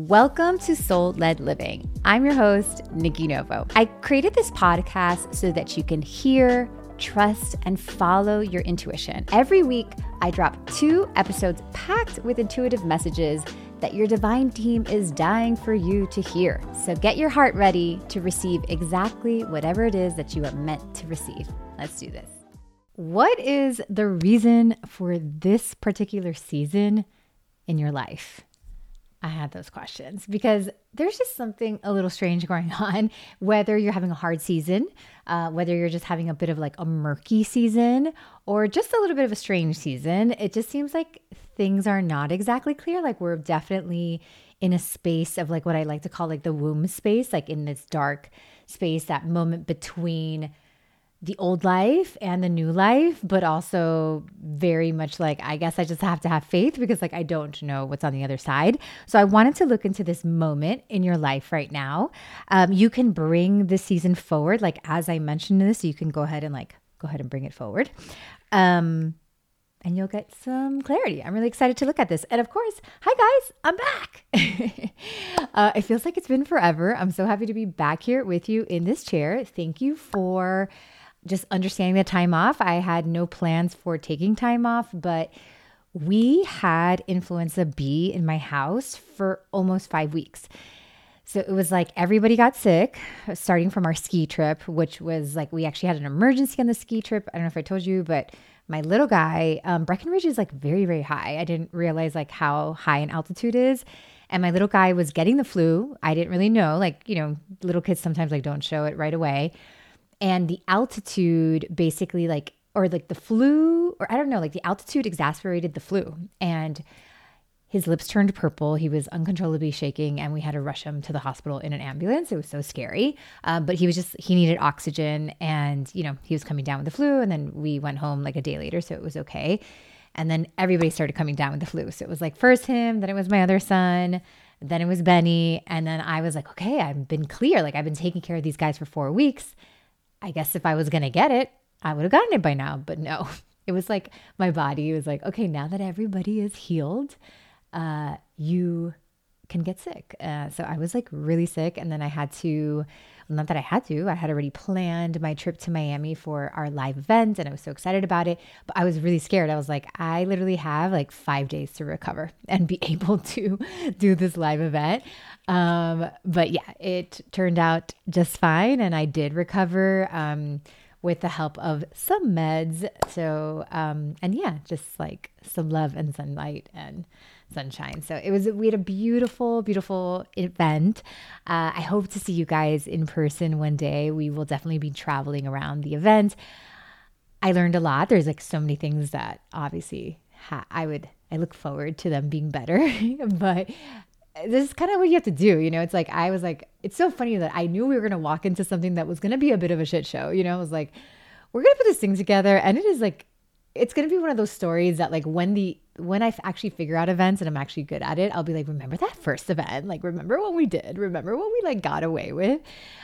Welcome to Soul Led Living. I'm your host, Nikki Novo. I created this podcast so that you can hear, trust, and follow your intuition. Every week, I drop 2 episodes packed with intuitive messages that your divine team is dying for you to hear. So get your heart ready to receive exactly whatever it is that you are meant to receive. Let's do this. What is the reason for this particular season in your life? I had those questions because there's just something a little strange going on, whether you're having a hard season, whether you're just having a bit of like a murky season or just a little bit of a strange season. It just seems like things are not exactly clear. Like we're definitely in a space of like what I like to call like the womb space, like in this dark space, that moment between the old life and the new life, but also very much like, I guess I just have to have faith because like, I don't know what's on the other side. So I wanted to look into this moment in your life right now. You can bring this season forward. Like, as I mentioned this, you can go ahead and bring it forward. And you'll get some clarity. I'm really excited to look at this. And of course, hi guys, I'm back. It feels like it's been forever. I'm so happy to be back here with you in this chair. Thank you for just understanding the time off. I had no plans for taking time off, but we had influenza B in my house for almost 5 weeks. So it was like everybody got sick, starting from our ski trip, which was like, we actually had an emergency on the ski trip. I don't know if I told you, but my little guy, Breckenridge is like very, very high. I didn't realize like how high an altitude is. And my little guy was getting the flu. I didn't really know, like, you know, little kids sometimes like don't show it right away. And the altitude basically like, or like the flu, or I don't know, like the altitude exacerbated the flu and his lips turned purple. He was uncontrollably shaking and we had to rush him to the hospital in an ambulance. It was so scary. But he needed oxygen and, you know, he was coming down with the flu and then we went home like a day later. So it was okay. And then everybody started coming down with the flu. So it was like first him, then it was my other son, then it was Benny. And then I was like, okay, I've been clear. Like I've been taking care of these guys for 4 weeks. I guess if I was going to get it, I would have gotten it by now, but no, it was like my body was like, okay, now that everybody is healed, you can get sick. So I was like really sick. And then I had already planned my trip to Miami for our live event. And I was so excited about it, but I was really scared. I was like, I literally have like 5 days to recover and be able to do this live event. But yeah, it turned out just fine. And I did recover, with the help of some meds. So, and yeah, just like some love and sunlight and sunshine. So we had a beautiful, beautiful event. I hope to see you guys in person one day. We will definitely be traveling around the event. I learned a lot. There's like so many things that obviously I look forward to them being better, but this is kind of what you have to do. You know, it's like, I was like, it's so funny that I knew we were going to walk into something that was going to be a bit of a shit show. You know, I was like, we're going to put this thing together and it is like, it's going to be one of those stories that like when I actually figure out events and I'm actually good at it, I'll be like, remember that first event? Like, remember what we did? Remember what we like got away with?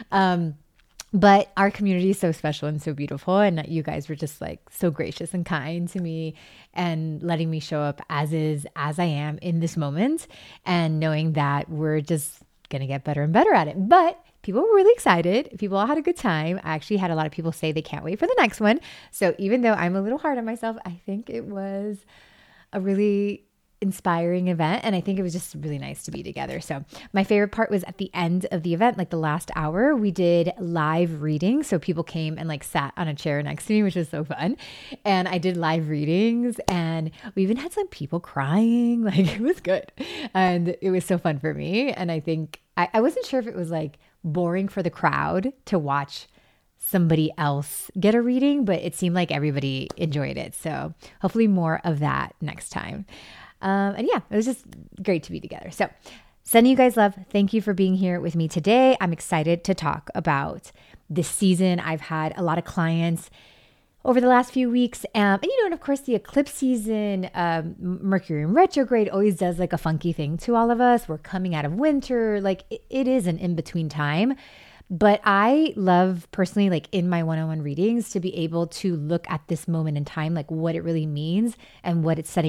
But our community is so special and so beautiful. And you guys were just like so gracious and kind to me and letting me show up as I am in this moment and knowing that we're just going to get better and better at it. But people were really excited. People all had a good time. I actually had a lot of people say they can't wait for the next one. So even though I'm a little hard on myself, I think it was a really inspiring event. And I think it was just really nice to be together. So my favorite part was at the end of the event, like the last hour, we did live reading. So people came and like sat on a chair next to me, which was so fun. And I did live readings and we even had some people crying. Like it was good. And it was so fun for me. And I think I wasn't sure if it was like boring for the crowd to watch somebody else get a reading, but it seemed like everybody enjoyed it. So hopefully more of that next time. And yeah, it was just great to be together. So sending you guys love. Thank you for being here with me today. I'm excited to talk about this season. I've had a lot of clients over the last few weeks. And of course the eclipse season, Mercury in retrograde always does like a funky thing to all of us. We're coming out of winter. Like it is an in-between time. But I love personally, like in my one-on-one readings, to be able to look at this moment in time, like what it really means and what it's setting up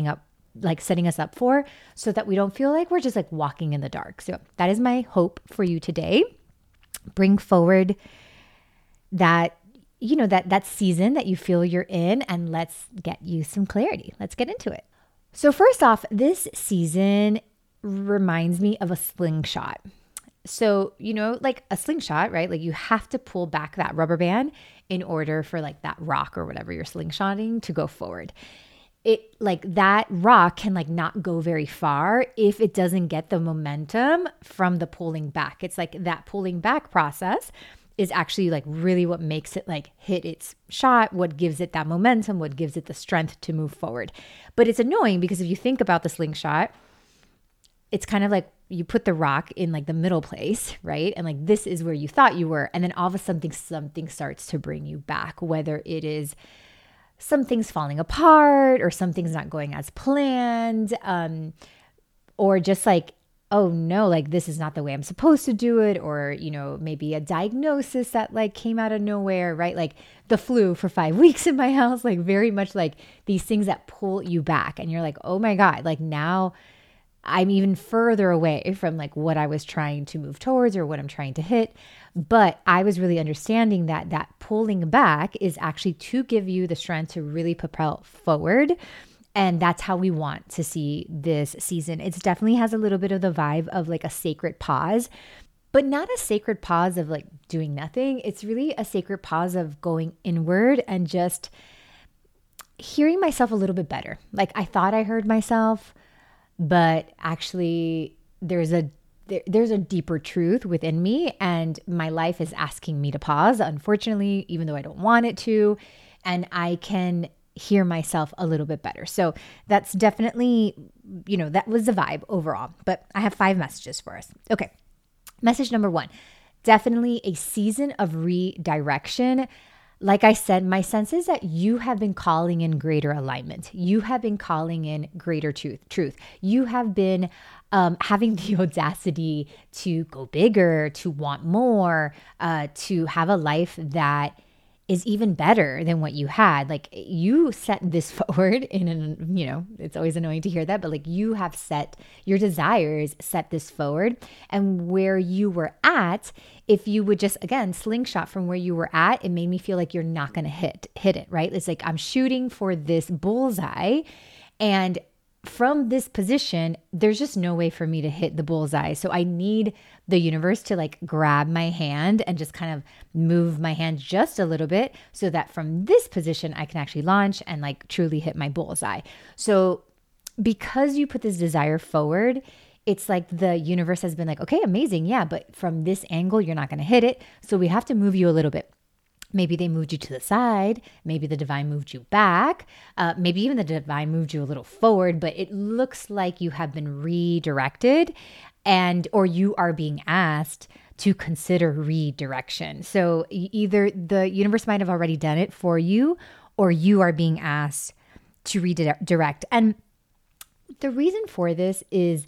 like setting us up for, so that we don't feel like we're just like walking in the dark. So that is my hope for you today. Bring forward that, that season that you feel you're in, and let's get you some clarity. Let's get into it. So first off, this season reminds me of a slingshot. So, like a slingshot, right? Like you have to pull back that rubber band in order for like that rock or whatever you're slingshotting to go forward. It like that rock can like not go very far if it doesn't get the momentum from the pulling back. It's like that pulling back process is actually like really what makes it like hit its shot, what gives it that momentum, what gives it the strength to move forward. But it's annoying because if you think about the slingshot, it's kind of like you put the rock in like the middle place, right? And like this is where you thought you were. And then all of a sudden something starts to bring you back, whether it is something's falling apart or something's not going as planned, or just like, oh no, like this is not the way I'm supposed to do it. Or, maybe a diagnosis that like came out of nowhere, right? Like the flu for 5 weeks in my house, like very much like these things that pull you back. And you're like, oh my God, like now I'm even further away from like what I was trying to move towards or what I'm trying to hit. But I was really understanding that pulling back is actually to give you the strength to really propel forward. And that's how we want to see this season. It definitely has a little bit of the vibe of like a sacred pause, but not a sacred pause of like doing nothing. It's really a sacred pause of going inward and just hearing myself a little bit better. Like I thought I heard myself, but actually there's a deeper truth within me, and my life is asking me to pause, unfortunately, even though I don't want it to, and I can hear myself a little bit better. So that's definitely, that was the vibe overall. But I have 5 messages for us. Okay. Message number 1, definitely a season of redirection. Like I said, my sense is that you have been calling in greater alignment. You have been calling in greater truth. You have been having the audacity to go bigger, to want more, to have a life that is even better than what you had. Like you set this forward it's always annoying to hear that, but like you have set your desires, set this forward, and where you were at, if you would just, again, slingshot from where you were at, it made me feel like you're not going to hit it, right? It's like I'm shooting for this bullseye, and from this position, there's just no way for me to hit the bullseye. So I need the universe to like grab my hand and just kind of move my hand just a little bit so that from this position, I can actually launch and like truly hit my bullseye. So because you put this desire forward, it's like the universe has been like, okay, amazing. Yeah, but from this angle, you're not going to hit it. So we have to move you a little bit. Maybe they moved you to the side. Maybe the divine moved you back. Maybe even the divine moved you a little forward, but it looks like you have been redirected or you are being asked to consider redirection. So either the universe might have already done it for you, or you are being asked to redirect. And the reason for this is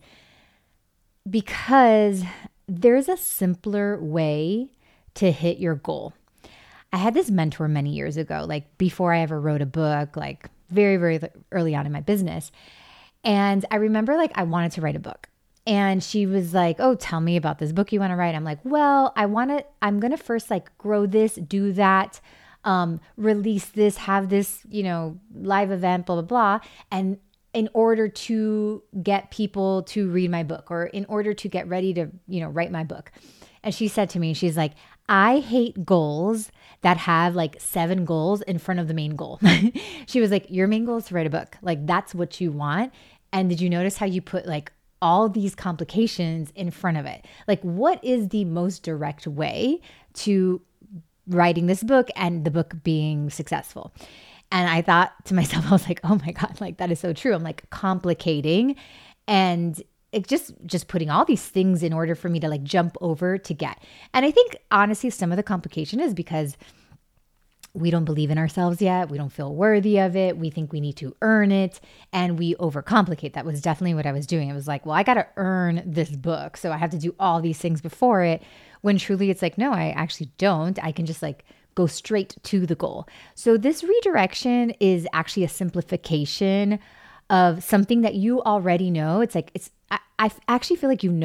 because there's a simpler way to hit your goal. I had this mentor many years ago, like before I ever wrote a book, like very, very early on in my business. And I remember like I wanted to write a book. And she was like, oh, tell me about this book you want to write. I'm like, well, I'm going to first like grow this, do that, release this, have this, live event, blah, blah, blah. And in order to get people to read my book, or in order to get ready to, write my book. And she said to me, she's like, I hate goals that have like 7 goals in front of the main goal. She was like, your main goal is to write a book. Like that's what you want. And did you notice how you put like all these complications in front of it? Like what is the most direct way to writing this book and the book being successful? And I thought to myself, I was like, oh my God, like that is so true. I'm like complicating and it just putting all these things in order for me to like jump over to get. And I think honestly, some of the complication is because we don't believe in ourselves yet. We don't feel worthy of it. We think we need to earn it, and we overcomplicate. That was definitely what I was doing. It was like, well, I got to earn this book, so I have to do all these things before it, when truly it's like, no, I actually don't. I can just like go straight to the goal. So this redirection is actually a simplification of something that you already know. It's like, I actually feel like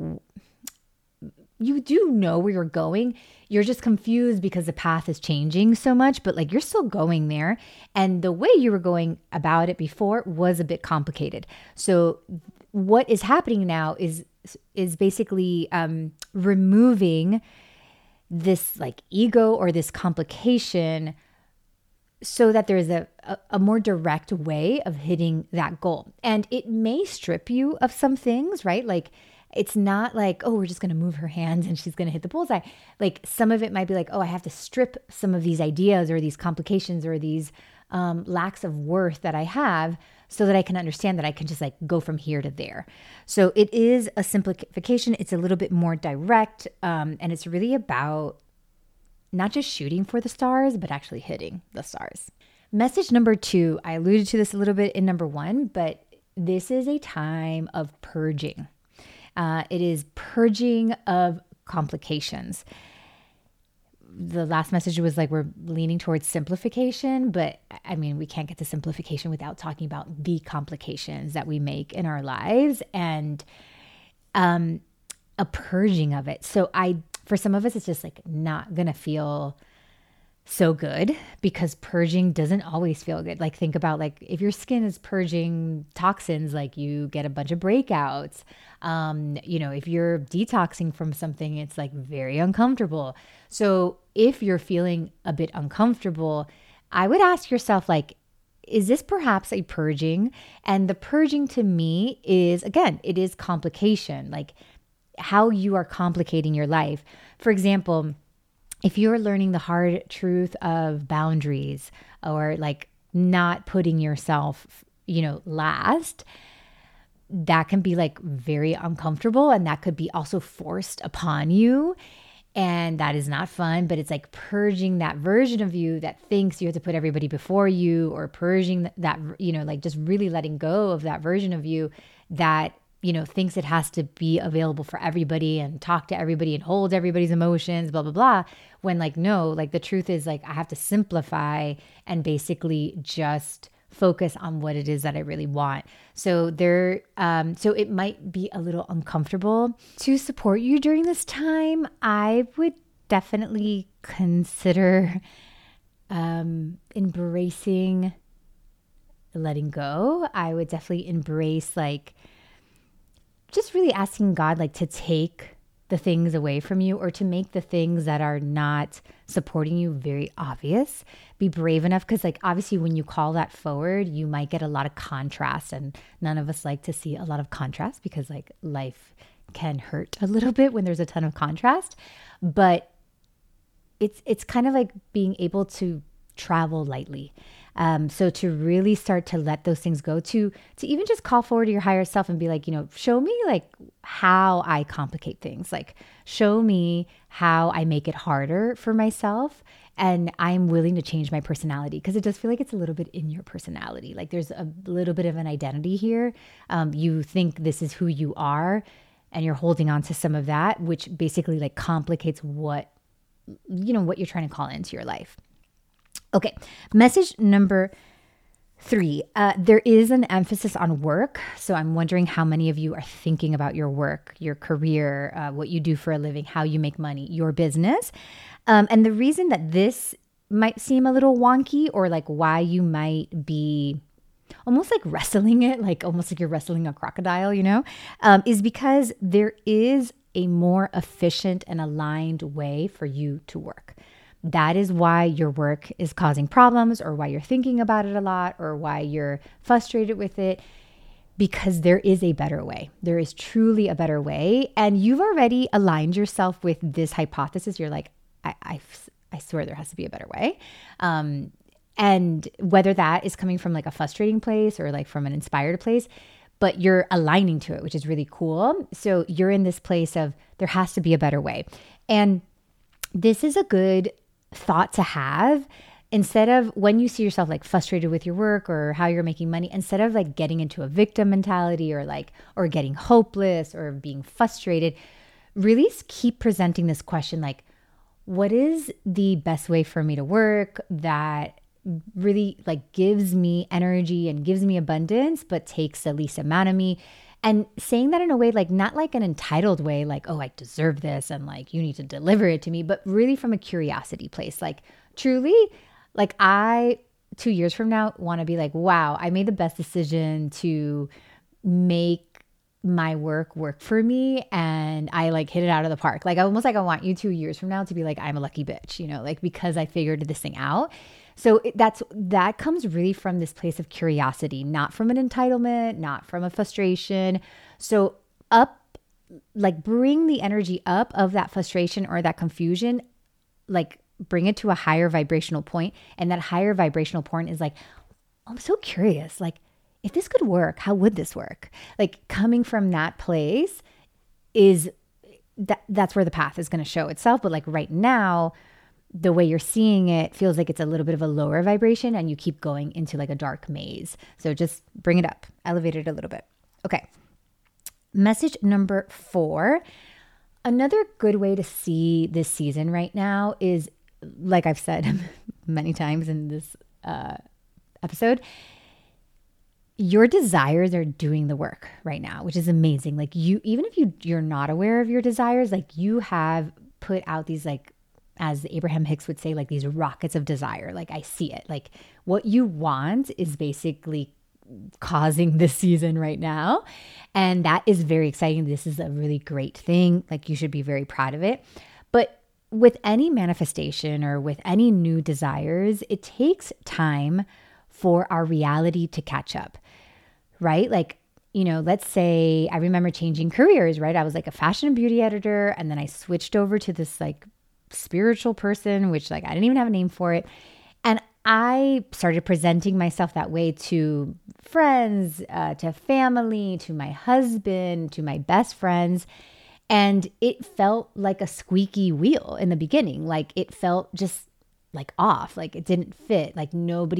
you do know where you're going. You're just confused because the path is changing so much, but like you're still going there. And the way you were going about it before was a bit complicated. So what is happening now is basically removing this like ego or this complication so that there's a more direct way of hitting that goal. And it may strip you of some things, right? Like it's not like, oh, we're just going to move her hands and she's going to hit the bullseye. Like some of it might be like, oh, I have to strip some of these ideas or these complications or these lacks of worth that I have so that I can understand that I can just like go from here to there. So it is a simplification. It's a little bit more direct. And it's really about not just shooting for the stars, but actually hitting the stars. Message number 2, I alluded to this a little bit in number 1, but this is a time of purging. It is purging of complications. The last message was like, we're leaning towards simplification, but I mean, we can't get to simplification without talking about the complications that we make in our lives and a purging of it. So for some of us, it's just like not going to feel so good because purging doesn't always feel good. Like think about like if your skin is purging toxins, like you get a bunch of breakouts. If you're detoxing from something, it's like very uncomfortable. So if you're feeling a bit uncomfortable, I would ask yourself like, is this perhaps a purging? And the purging to me is, again, it is complication, like how you are complicating your life. For example, if you're learning the hard truth of boundaries or like not putting yourself, last, that can be like very uncomfortable and that could be also forced upon you. And that is not fun, but it's like purging that version of you that thinks you have to put everybody before you, or purging that, like just really letting go of that version of you that thinks it has to be available for everybody and talk to everybody and hold everybody's emotions, blah, blah, blah. When like, no, like the truth is like, I have to simplify and basically just focus on what it is that I really want. So so it might be a little uncomfortable. To support you during this time, I would definitely consider embracing letting go. I would definitely embrace like just really asking God like to take the things away from you or to make the things that are not supporting you very obvious. Be brave enough because like obviously when you call that forward, you might get a lot of contrast, and none of us like to see a lot of contrast because like life can hurt a little bit when there's a ton of contrast. But it's kind of like being able to travel lightly. So to really start to let those things go, to even just call forward to your higher self and be like, show me like how I complicate things, like show me how I make it harder for myself. And I'm willing to change my personality because it does feel like it's a little bit in your personality. Like there's a little bit of an identity here. You think this is who you are and you're holding on to some of that, which basically like complicates what you're trying to call into your life. Okay, message number 3. There is an emphasis on work. So I'm wondering how many of you are thinking about your work, your career, what you do for a living, how you make money, your business. And the reason that this might seem a little wonky, or like why you might be almost like wrestling it, like almost like you're wrestling a crocodile, is because there is a more efficient and aligned way for you to work. That is why your work is causing problems, or why you're thinking about it a lot, or why you're frustrated with it, because there is a better way. There is truly a better way. And you've already aligned yourself with this hypothesis. You're like, I swear there has to be a better way. And whether that is coming from like a frustrating place or like from an inspired place, but you're aligning to it, which is really cool. So you're in this place of there has to be a better way. And this is a good thought to have. Instead of when you see yourself like frustrated with your work or how you're making money, instead of like getting into a victim mentality or getting hopeless or being frustrated, really keep presenting this question like, what is the best way for me to work that really like gives me energy and gives me abundance, but takes the least amount of me. And saying that in a way, like not like an entitled way, like, oh, I deserve this and like you need to deliver it to me, but really from a curiosity place. Like truly, like I 2 years from now want to be like, wow, I made the best decision to make my work for me, and I like hit it out of the park. Like almost like I want you 2 years from now to be like, I'm a lucky bitch, you know, like because I figured this thing out. So that comes really from this place of curiosity, not from an entitlement, not from a frustration. So up, like bring the energy up of that frustration or that confusion, like bring it to a higher vibrational point. And that higher vibrational point is like, I'm so curious, like if this could work, how would this work? Like coming from that place is that's where the path is going to show itself. But like right now, the way you're seeing it feels like it's a little bit of a lower vibration and you keep going into like a dark maze. So just bring it up, elevate it a little bit. Okay. Message number 4. Another good way to see this season right now is, like I've said many times in this episode, your desires are doing the work right now, which is amazing. Like you, even if you're not aware of your desires, like you have put out these, like, as Abraham Hicks would say, like these rockets of desire. Like I see it. Like what you want is basically causing this season right now. And that is very exciting. This is a really great thing. Like you should be very proud of it. But with any manifestation or with any new desires, it takes time for our reality to catch up, right? Like, you know, let's say I remember changing careers, right? I was like a fashion and beauty editor, and then I switched over to this like spiritual person, which like I didn't even have a name for it. And I started presenting myself that way to friends, to family, to my husband, to my best friends. And it felt like a squeaky wheel in the beginning. Like it felt just like off, like it didn't fit. Like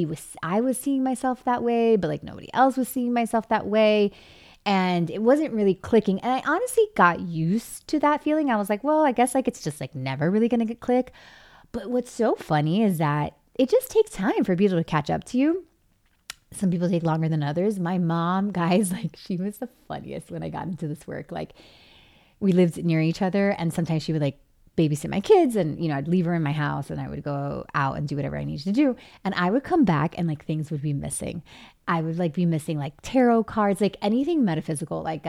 I was seeing myself that way, but like nobody else was seeing myself that way. And it wasn't really clicking. And I honestly got used to that feeling. I was like, well, I guess like it's just like never really going to click. But what's so funny is that it just takes time for people to catch up to you. Some people take longer than others. My mom, guys, like she was the funniest when I got into this work. Like we lived near each other, and sometimes she would like babysit my kids, and you know, I'd leave her in my house and I would go out and do whatever I needed to do, and I would come back and like things would be missing. I would like be missing like tarot cards, like anything metaphysical, like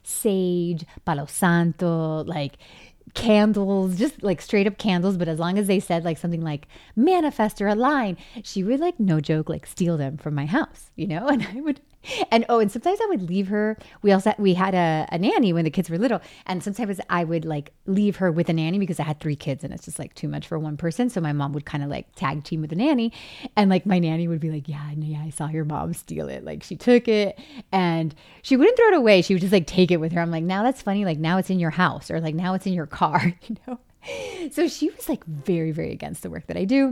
sage, palo santo, like candles, just like straight up candles. But as long as they said like something like manifest or align, she would like, no joke, like steal them from my house, you know. And I would, and sometimes I would leave her. We had a nanny when the kids were little, and sometimes I would like leave her with a nanny because I had 3 kids and it's just like too much for one person. So my mom would kind of like tag team with the nanny, and like my nanny would be like, yeah, I saw your mom steal it. Like she took it and she wouldn't throw it away. She would just like take it with her. I'm like, now that's funny. Like now it's in your house, or like now it's in your car, you know? So she was like very, very against the work that I do.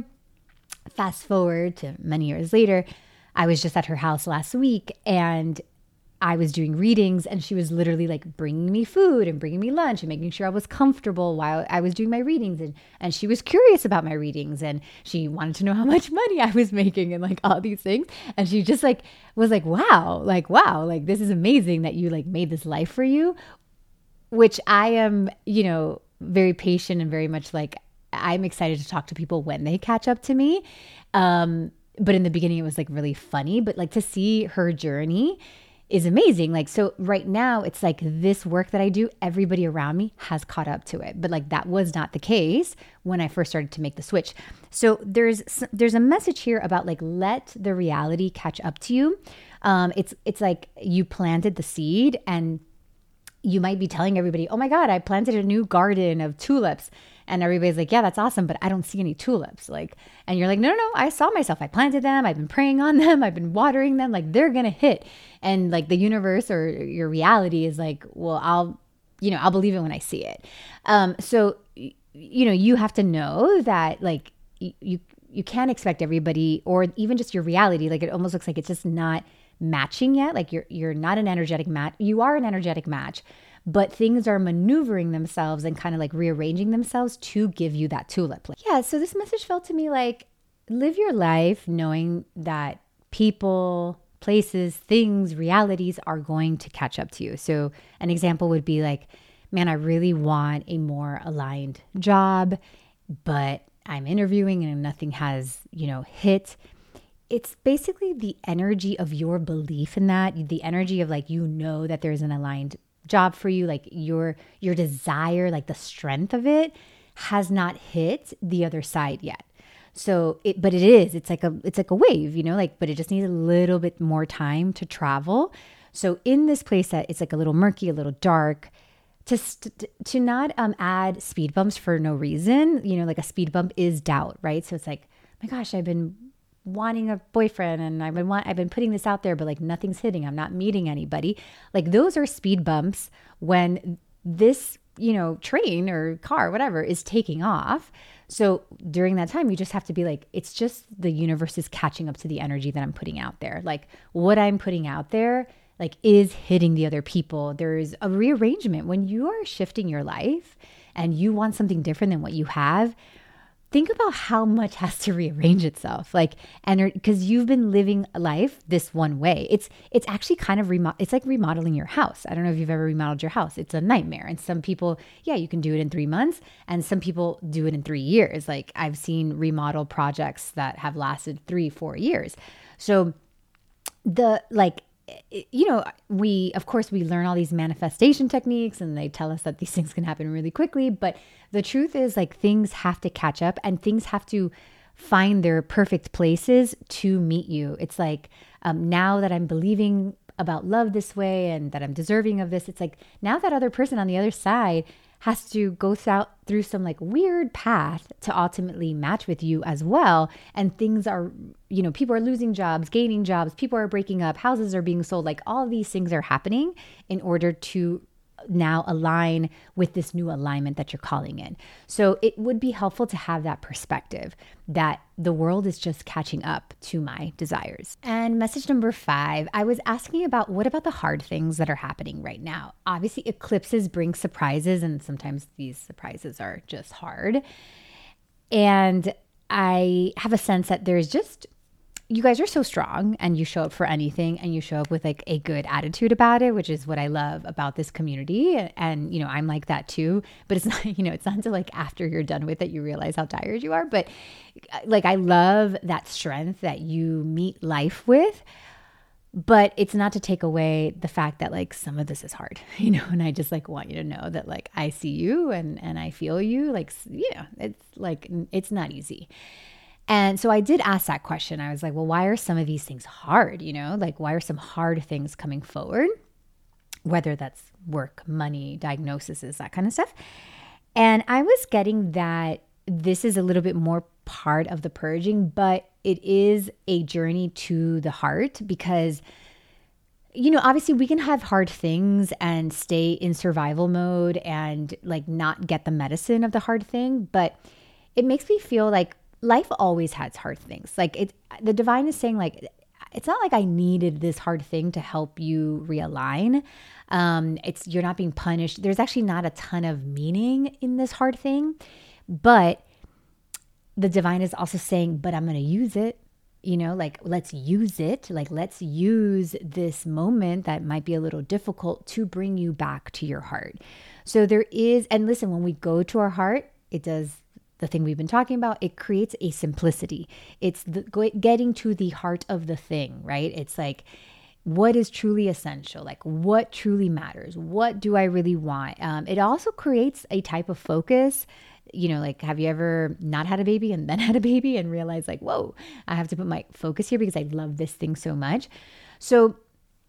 Fast forward to many years later, I was just at her house last week and I was doing readings, and she was literally like bringing me food and bringing me lunch and making sure I was comfortable while I was doing my readings. And she was curious about my readings, and she wanted to know how much money I was making and like all these things. And she just like was like, wow, like this is amazing that you like made this life for you, which I am, you know, very patient and very much like I'm excited to talk to people when they catch up to me. But in the beginning, it was like really funny, but like to see her journey is amazing. Like, so right now it's like this work that I do, everybody around me has caught up to it. But like that was not the case when I first started to make the switch. So there's a message here about like, let the reality catch up to you. It's like you planted the seed, and you might be telling everybody, oh my God, I planted a new garden of tulips. And everybody's like, yeah, that's awesome, but I don't see any tulips. Like, and you're like, no, I saw myself. I planted them. I've been praying on them. I've been watering them. Like they're going to hit. And like the universe or your reality is like, well, I'll believe it when I see it. So, you know, you have to know that like you can't expect everybody, or even just your reality. Like it almost looks like it's just not matching yet. Like you're not an energetic match. You are an energetic match, but things are maneuvering themselves and kind of like rearranging themselves to give you that tulip. Yeah. So this message felt to me like live your life knowing that people, places, things, realities are going to catch up to you. So an example would be like, man, I really want a more aligned job, but I'm interviewing and nothing has, hit. It's basically the energy of your belief in that, the energy of like, that there's an aligned job for you, like your desire, like the strength of it has not hit the other side yet. So but it is, it's like a wave, but it just needs a little bit more time to travel. So in this place that it's like a little murky, a little dark, to not add speed bumps for no reason, like a speed bump is doubt, right? So it's like, my gosh, I've been wanting a boyfriend and I've been putting this out there, but like nothing's hitting. I'm not meeting anybody. Like those are speed bumps when this, train or car, whatever, is taking off. So during that time, you just have to be like, it's just the universe is catching up to the energy that I'm putting out there. Like what I'm putting out there, like is hitting the other people. There's a rearrangement when you are shifting your life and you want something different than what you have. Think about how much has to rearrange itself, and because you've been living life this one way. It's actually kind of it's like remodeling your house. I don't know if you've ever remodeled your house. It's a nightmare. And some people, you can do it in 3 months, and some people do it in 3 years. Like I've seen remodel projects that have lasted 3-4 years. So we learn all these manifestation techniques and they tell us that these things can happen really quickly. But the truth is like things have to catch up and things have to find their perfect places to meet you. It's like now that I'm believing about love this way and that I'm deserving of this, it's like now that other person on the other side has to go through some like weird path to ultimately match with you as well. And things are, people are losing jobs, gaining jobs, people are breaking up, houses are being sold. Like all these things are happening in order to now align with this new alignment that you're calling in. So it would be helpful to have that perspective that the world is just catching up to my desires. And message number 5, I was asking about what about the hard things that are happening right now? Obviously, eclipses bring surprises, and sometimes these surprises are just hard. And I have a sense that there's just, you guys are so strong and you show up for anything and you show up with like a good attitude about it, which is what I love about this community. And, I'm like that too, but it's not, it's not until like after you're done with it, you realize how tired you are. But like, I love that strength that you meet life with, but it's not to take away the fact that like some of this is hard, and I just like want you to know that like, I see you and I feel you, like, it's like, it's not easy. And so I did ask that question. I was like, well, why are some of these things hard? Like why are some hard things coming forward? Whether that's work, money, diagnoses, that kind of stuff. And I was getting that this is a little bit more part of the purging, but it is a journey to the heart because, obviously we can have hard things and stay in survival mode and like not get the medicine of the hard thing. But it makes me feel like life always has hard things. Like the divine is saying like, it's not like I needed this hard thing to help you realign. You're not being punished. There's actually not a ton of meaning in this hard thing, but the divine is also saying, but I'm going to use it, like let's use it. Like let's use this moment that might be a little difficult to bring you back to your heart. So there is, and listen, when we go to our heart, it does the thing we've been talking about, it creates a simplicity. It's getting to the heart of the thing, right? It's like, what is truly essential? Like what truly matters? What do I really want? It also creates a type of focus. Like have you ever not had a baby and then had a baby and realized like, whoa, I have to put my focus here because I love this thing so much. So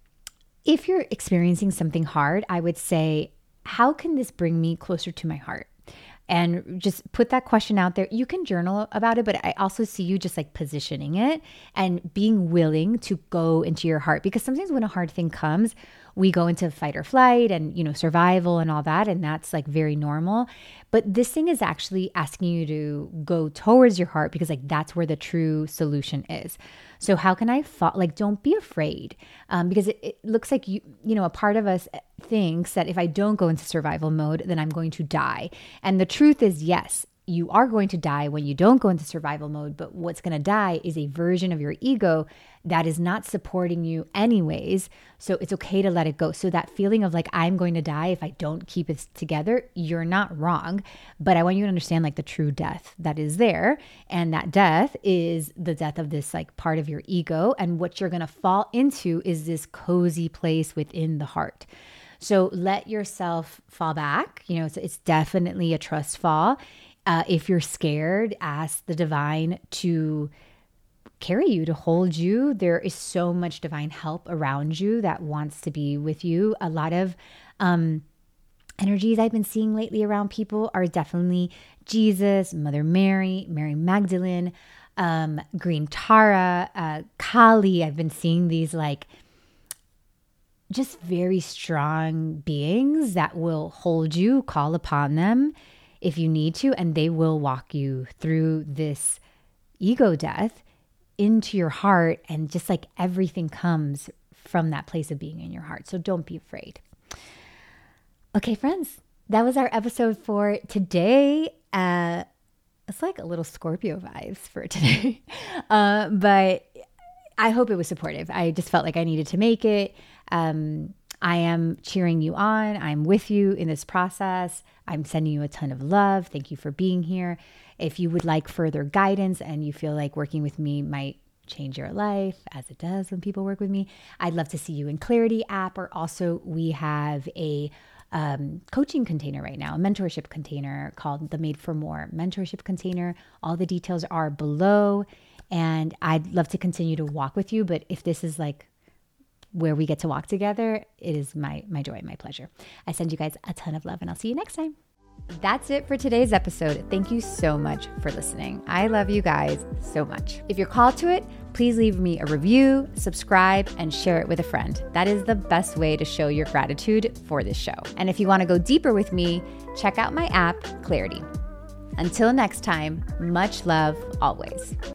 if you're experiencing something hard, I would say, how can this bring me closer to my heart? And just put that question out there. You can journal about it, but I also see you just like positioning it and being willing to go into your heart. Because sometimes when a hard thing comes, we go into fight or flight and, survival and all that. And that's like very normal. But this thing is actually asking you to go towards your heart because like that's where the true solution is. So how can I don't be afraid because it looks like a part of us thinks that if I don't go into survival mode, then I'm going to die. And the truth is, yes, you are going to die when you don't go into survival mode, but what's going to die is a version of your ego that is not supporting you anyways. So it's okay to let it go. So that feeling of like, I'm going to die if I don't keep it together, you're not wrong. But I want you to understand like the true death that is there. And that death is the death of this like part of your ego. And what you're going to fall into is this cozy place within the heart. So let yourself fall back. You know, it's definitely a trust fall. If you're scared, ask the divine to carry you, to hold you. There is so much divine help around you that wants to be with you. A lot of energies I've been seeing lately around people are definitely Jesus, Mother Mary, Mary Magdalene, Green Tara, Kali. I've been seeing these like just very strong beings that will hold you, call upon them if you need to, and they will walk you through this ego death into your heart. And just like everything comes from that place of being in your heart. So don't be afraid. Okay, friends, that was our episode for today. It's like a little Scorpio vibes for today, but I hope it was supportive. I just felt like I needed to make it. I am cheering you on. I'm with you in this process. I'm sending you a ton of love. Thank you for being here. If you would like further guidance and you feel like working with me might change your life, as it does when people work with me, I'd love to see you in Clarity app. Or also we have a coaching container right now, a mentorship container called the Made for More mentorship container. All the details are below, and I'd love to continue to walk with you. But if this is like where we get to walk together, it is my joy, my pleasure. I send you guys a ton of love, and I'll see you next time. That's it for today's episode. Thank you so much for listening. I love you guys so much. If you're called to it, please leave me a review, subscribe, and share it with a friend. That is the best way to show your gratitude for this show. And if you want to go deeper with me, check out my app, Clarity. Until next time, much love always.